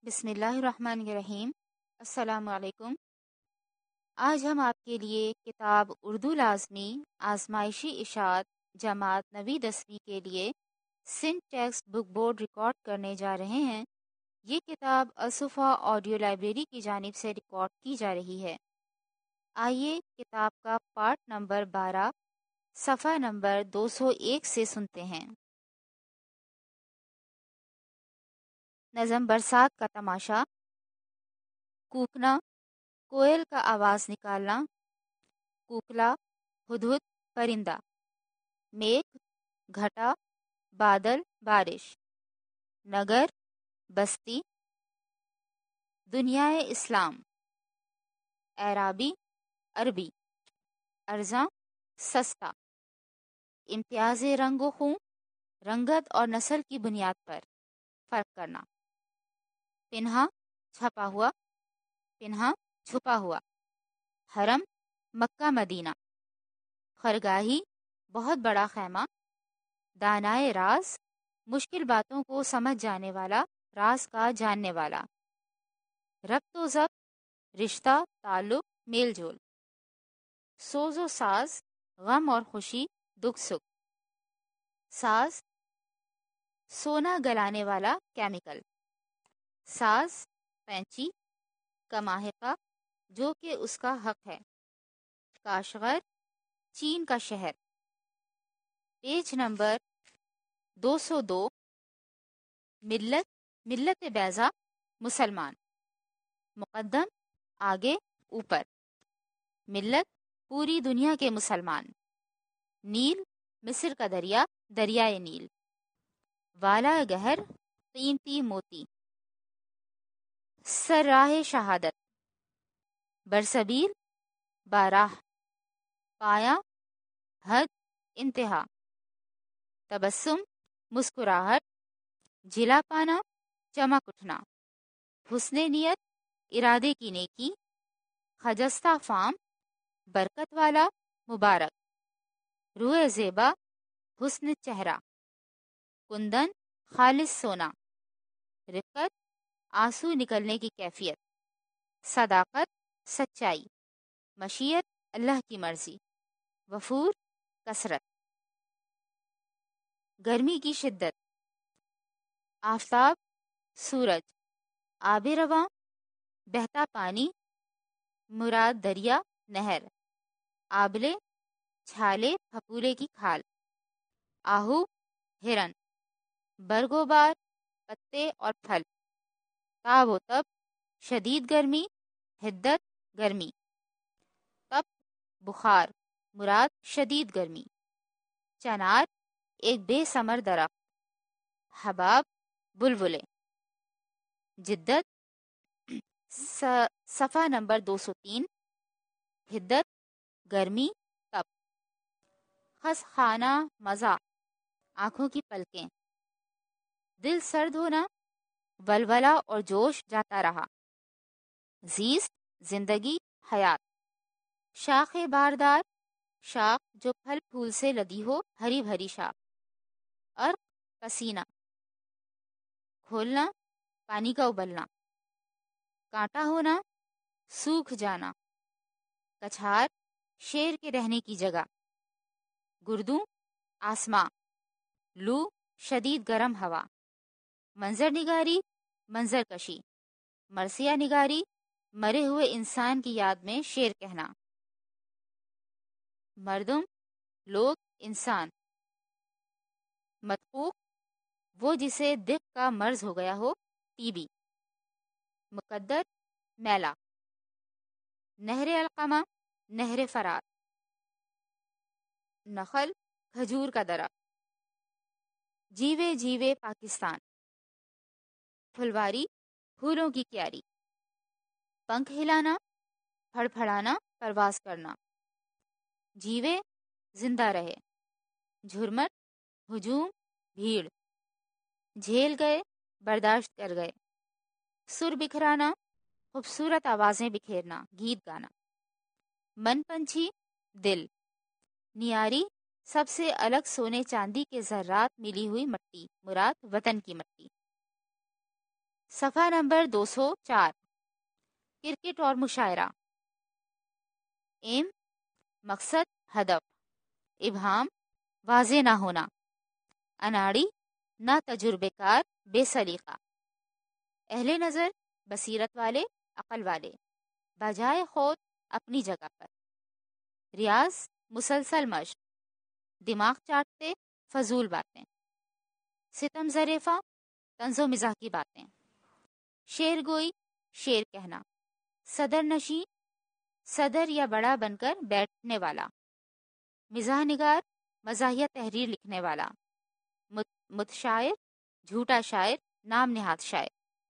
بسم اللہ الرحمن الرحیم۔ السلام علیکم۔ آج ہم آپ کے لیے کتاب اردو لازمی آزمائشی اشاعت جماعت نویں 10ویں کے لیے Sindh text book board record کرنے جا رہے ہیں۔ یہ کتاب الصفا آڈیو لائبریری کی جانب سے ریکارڈ کی جا رہی ہے۔ آئیے کتاب کا پارٹ نمبر 12 صفحہ نمبر 201 سے سنتے ہیں۔ نظم برسات کا تماشا۔ کوکنا، کوئل کا آواز نکالنا۔ کوکلا، ہدہد پرندہ۔ میگھ، گھٹا، بادل، بارش۔ نگر، بستی۔ دنیائے اسلام۔ اعرابی، عربی۔ ارزاں، سستا۔ امتیاز رنگ و خوں، رنگت اور نسل کی بنیاد پر فرق کرنا۔ پنہا، چھپا ہوا۔ پنہا، چھپا ہوا۔ حرم، مکہ مدینہ۔ خرگاہی، بہت بڑا خیمہ۔ دانائے راز، مشکل باتوں کو سمجھ جانے والا، راز کا جاننے والا۔ ربط و ضبط، رشتہ، تعلق، میل جول۔ سوز و ساز، غم اور خوشی، دکھ سکھ۔ ساز، سونا گلانے والا کیمیکل۔ ساز، پینچی، کماحقہ، جو کہ اس کا حق ہے۔ کاشغر، چین کا شہر۔ Page number 202۔ ملت، ملت بیضا، مسلمان۔ مقدم، آگے، اوپر۔ ملت، پوری دنیا کے مسلمان۔ نیل، مصر کا دریا، دریائے نیل۔ والا گہر، قیمتی موتی۔ سراہ شہادت، برسبیل، باراہ۔ پایا، حد، انتہا۔ تبسم، مسکراہٹ۔ جھلا پانا، چمک اٹھنا۔ حسن نیت، ارادے کی نیکی۔ خجستہ فام، برکت والا، مبارک۔ روئے زیبا، حسن چہرہ۔ کندن، خالص سونا۔ رفقت، آنسو نکلنے کی کیفیت۔ صداقت، سچائی۔ مشیت، اللہ کی مرضی۔ وفور، کثرت۔ گرمی کی شدت۔ آفتاب، سورج۔ آب رواں، بہتا پانی۔ مراد دریا، نہر۔ آبلے، چھالے، پھپولے کی کھال۔ آہو، ہرن۔ برگ و بار، پتے اور پھل۔ تاب و تب، شدید گرمی، حدت، گرمی۔ تپ، بخار، مراد شدید گرمی۔ چنار، ایک بے ثمر درخت۔ حباب، بلبلے۔ جدت، صفحہ نمبر 203۔ حدت، گرمی، تپ۔ خس خانہ، مزہ، آنکھوں کی پلکیں۔ دل سرد ہونا، ولولہ اور جوش جاتا رہا۔ زیست، زندگی، حیات۔ شاخ باردار، شاخ جو پھل پھول سے لدی ہو، ہری بھری شاخ۔ عرق، پسینہ۔ کھولنا، پانی کا ابلنا۔ کانٹا ہونا، سوکھ جانا۔ کچھار، شیر کے رہنے کی جگہ۔ گردوں، آسماں۔ لو، شدید گرم ہوا۔ منظر نگاری، منظر کشی۔ مرثیہ نگاری، مرے ہوئے انسان کی یاد میں شعر کہنا۔ مردم، لوگ، انسان۔ مدقوق، وہ جسے دق کا مرض ہو گیا ہو، ٹی بی۔ مقدر، میلہ۔ نہر علقمہ، نہر فرات۔ نخل، کھجور کا درخت۔ جیوے جیوے پاکستان۔ پھلواری، پھولوں کی کیاری۔ پنکھ ہلانا، پھڑ پھڑانا، پرواز کرنا۔ جیوے، زندہ رہے۔ جھرمٹ، ہجوم، بھیڑ۔ جھیل گئے، برداشت کر گئے۔ سر بکھرانا، خوبصورت آوازیں بکھیرنا، گیت گانا۔ من پنچھی، دل۔ نیاری، سب سے الگ سونے چاندی کے ذرات ملی ہوئی مٹی، مراد وطن کی مٹی۔ صفحہ نمبر 204 کرکٹ اور مشاعرہ. ایم مقصد ہدف. ابہام واضح نہ ہونا. اناڑی نا تجربے کار بے سلیقہ. اہل نظر بصیرت والے عقل والے بجائے خود اپنی جگہ پر. ریاض مسلسل مشق. دماغ چاٹتے فضول باتیں. ستم ظریفہ طنز و مزاح کی باتیں. شعر گوئی شعر کہنا. صدر نشین صدر یا بڑا بن کر بیٹھنے والا. مزاح نگار مزاحیہ تحریر لکھنے والا. متشاعر جھوٹا شاعر نام نہاد شاعر.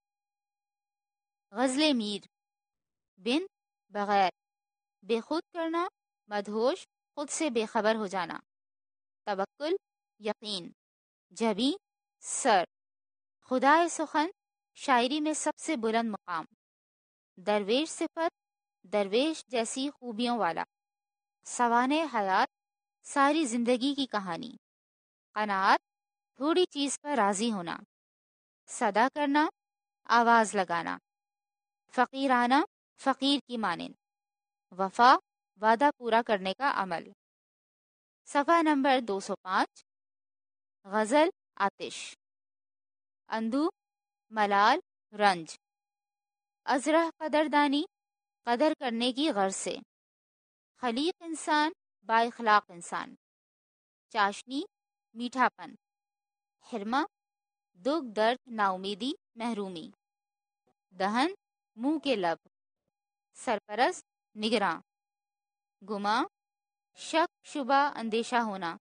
غزل میر بن بغیر بے خود کرنا مدہوش خود سے بے خبر ہو جانا. توکل یقین جبیں سر. خدائے سخن شاعری میں سب سے بلند مقام. درویش صفت درویش جیسی خوبیوں والا. سوانح حیات ساری زندگی کی کہانی. قناعت تھوڑی چیز پر راضی ہونا. صدا کرنا آواز لگانا. فقیرانہ فقیر کی مانند. وفا وعدہ پورا کرنے کا عمل. صفحہ نمبر 205 غزل آتش. اندو ملال رنج. ازرہ قدردانی قدر کرنے کی غرض سے. خلیق انسان با اخلاق انسان. چاشنی میٹھا پن. حرمہ دکھ درد نا امیدی محرومی. دہن منہ کے لب. سرپرست نگراں. گماں شک شبہ اندیشہ ہونا.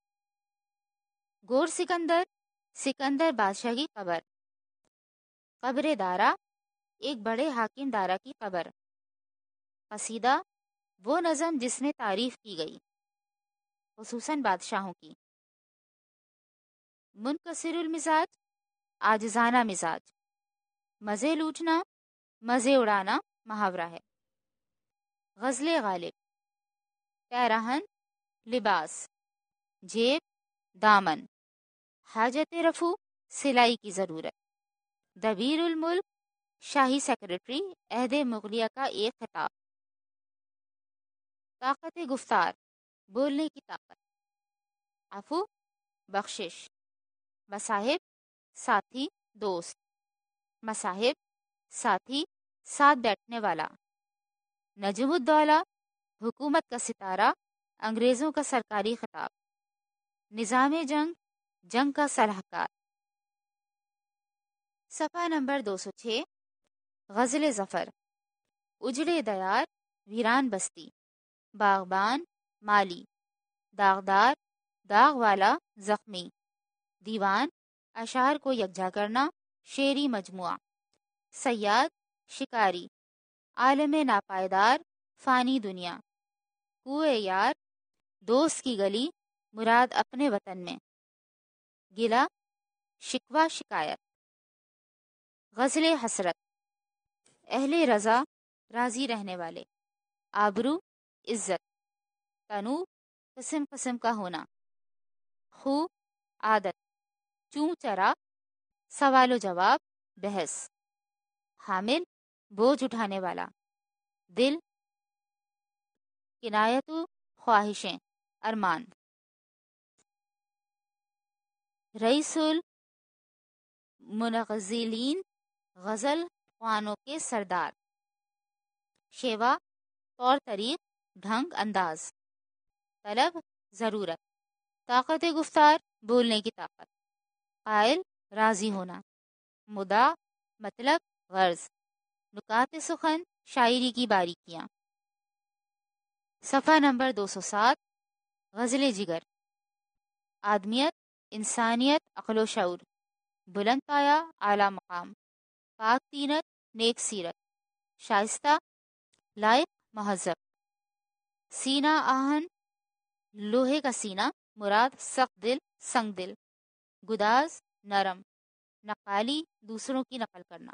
گور سکندر سکندر بادشاہ کی قبر. قبر دارا ایک بڑے حاکم دارا کی قبر. قصیدہ وہ نظم جس میں تعریف کی گئی خصوصاً بادشاہوں کی. منکسر المزاج عاجزانہ مزاج. مزے لوٹنا مزے اڑانا محاورہ ہے. غزل غالب. پیراہن لباس. جیب دامن. حاجت رفو سلائی کی ضرورت. دبیر الملک شاہی سیکرٹری عہد مغلیہ کا ایک خطاب. طاقت گفتار بولنے کی طاقت. عفو بخشش. مصاحب ساتھی دوست. مصاحب ساتھی ساتھ بیٹھنے والا. نجم الدولہ حکومت کا ستارہ انگریزوں کا سرکاری خطاب. نظام جنگ جنگ کا سلاحکار. صفحہ نمبر 206 غزل ظفر. اجڑے دیار ویران بستی. باغبان مالی. داغدار داغ والا زخمی. دیوان اشعار کو یکجا کرنا شعری مجموعہ. صیاد شکاری. عالم ناپائیدار فانی دنیا. کوئے یار دوست کی گلی مراد اپنے وطن میں. گلہ شکوہ شکایت. غزل حسرت. اہل رضا راضی رہنے والے. آبرو عزت. تنوع قسم قسم کا ہونا. خو عادت. چوں چرا سوال و جواب بحث. حامل بوجھ اٹھانے والا. دل کنایت و خواہشیں ارمان. رئیس المنغزلین غزل خوانوں کے سردار. شیوا طور طریق ڈھنگ انداز. طلب ضرورت. طاقت گفتار بولنے کی طاقت. قائل راضی ہونا. مدعا مطلب غرض. نکات سخن شاعری کی باریکیاں. صفحہ نمبر 207 غزل جگر. آدمیت انسانیت عقل و شعور. بلند پایا اعلیٰ مقام. پاک تینت نیک سیرت. شائستہ لائق مہذب. سینہ آہن لوہے کا سینہ مراد سخت دل سنگ دل. گداز نرم. نقالی دوسروں کی نقل کرنا.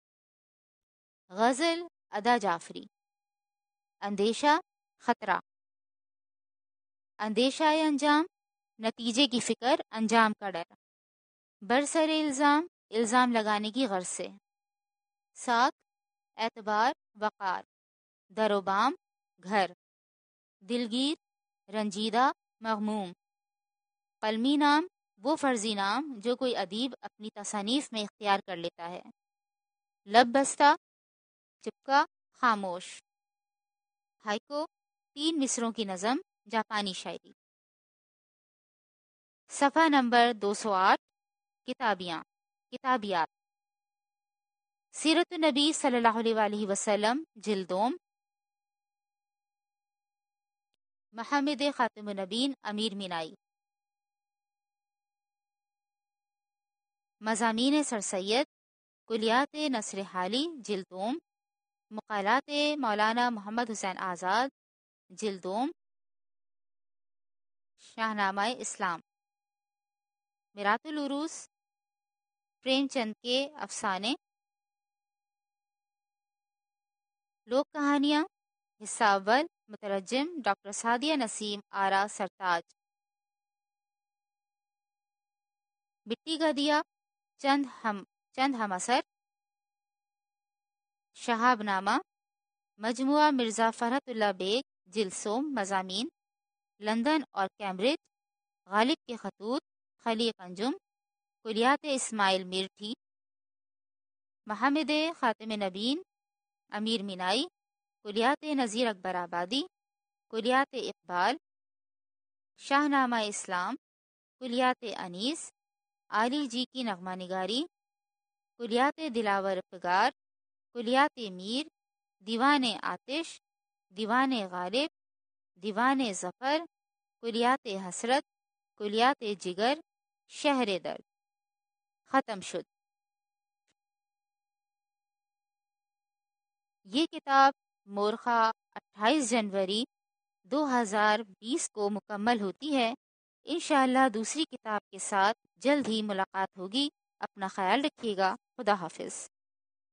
غزل ادا جعفری. اندیشہ خطرہ. اندیشہ انجام نتیجے کی فکر انجام کا ڈر. برسر الزام الزام لگانے کی غرض سے. ساکھ اعتبار وقار، در و بام گھر، دلگیر رنجیدہ مغموم، قلمی نام وہ فرضی نام جو کوئی ادیب اپنی تصانیف میں اختیار کر لیتا ہے، لب بستہ چپکا خاموش، ہائکو 3 مصروں کی نظم جاپانی شاعری۔ صفحہ نمبر 208 کتابیات، سیرت النبی صلی اللہ علیہ وآلہ وسلم جلدوم، محمد خاتم النبین امیر مینائی، مضامین سر سید کلیات نصر حالی جلدوم، مقالات مولانا محمد حسین آزاد جلدوم، شاہنامہ اسلام، میرات العروس پریم چند کے افسانے، لوک کہانیاں، حصہ اول، مترجم ڈاکٹر سعدیہ نسیم آرا سرتاج، مٹی کا دیا چند ہم اثر، شہاب نامہ، مجموعہ مرزا فرحت اللہ بیگ جلسوم مضامین، لندن اور کیمبرج، غالب کے خطوط، خلیق انجم، کلیات اسماعیل میرٹھی، محمد خاتم نبین امیر مینائی، کلیات نذیر اکبر آبادی، کلیات اقبال، شاہنامہ اسلام، کلیات انیس، عالی جی کی نغمہ نگاری، کلیات دلاور فگار، کلیات میر، دیوان آتش، دیوان غالب، دیوان ظفر، کلیات حسرت، کلیات جگر، شہر درد، ختم شد۔ یہ کتاب مورخہ 28 جنوری 2020 کو مکمل ہوتی ہے۔ انشاءاللہ دوسری کتاب کے ساتھ جلد ہی ملاقات ہوگی۔ اپنا خیال رکھیے گا۔ خدا حافظ۔